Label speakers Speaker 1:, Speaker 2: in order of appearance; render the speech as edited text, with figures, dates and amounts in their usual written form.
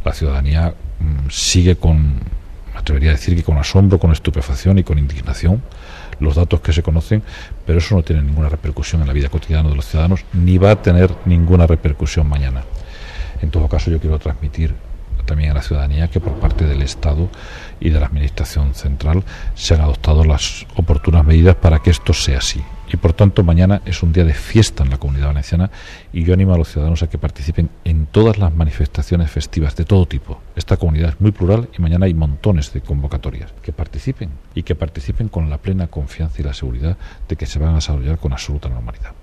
Speaker 1: La ciudadanía sigue me atrevería a decir que con asombro, con estupefacción y con indignación los datos que se conocen, pero eso no tiene ninguna repercusión en la vida cotidiana de los ciudadanos, ni va a tener ninguna repercusión mañana. En todo caso, yo quiero transmitir también a la ciudadanía que por parte del Estado y de la Administración Central se han adoptado las oportunas medidas para que esto sea así. Y por tanto, mañana es un día de fiesta en la Comunidad Valenciana y yo animo a los ciudadanos a que participen en todas las manifestaciones festivas de todo tipo. Esta comunidad es muy plural y mañana hay montones de convocatorias. Que participen y que participen con la plena confianza y la seguridad de que se van a desarrollar con absoluta normalidad.